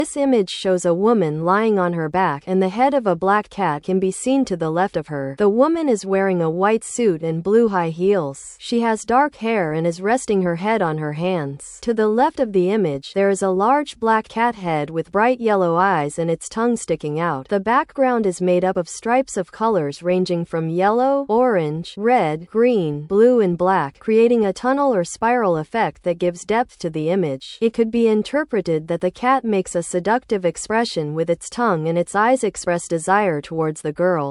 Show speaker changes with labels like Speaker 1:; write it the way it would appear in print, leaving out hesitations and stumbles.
Speaker 1: This image shows a woman lying on her back, and the head of a black cat can be seen to the left of her. The woman is wearing a white suit and blue high heels. She has dark hair and is resting her head on her hands. To the left of the image, there is a large black cat head with bright yellow eyes and its tongue sticking out. The background is made up of stripes of colors ranging from yellow, orange, red, green, blue and black, creating a tunnel or spiral effect that gives depth to the image. It could be interpreted that the cat makes a seductive expression with its tongue and its eyes express desire towards the girl.